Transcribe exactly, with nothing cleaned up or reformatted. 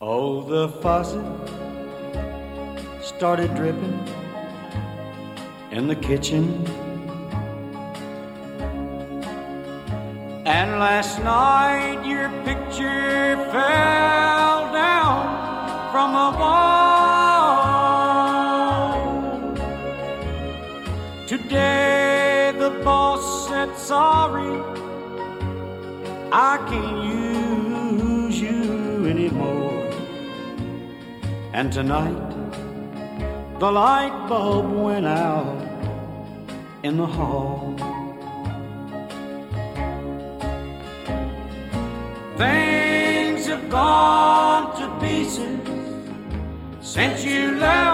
Oh, the faucet started dripping in the kitchen. And last night your picture fell down from a wall. Today the boss said sorry, I can't use you anymore. And tonight the light bulb went out in the hall. Things have gone to pieces since you left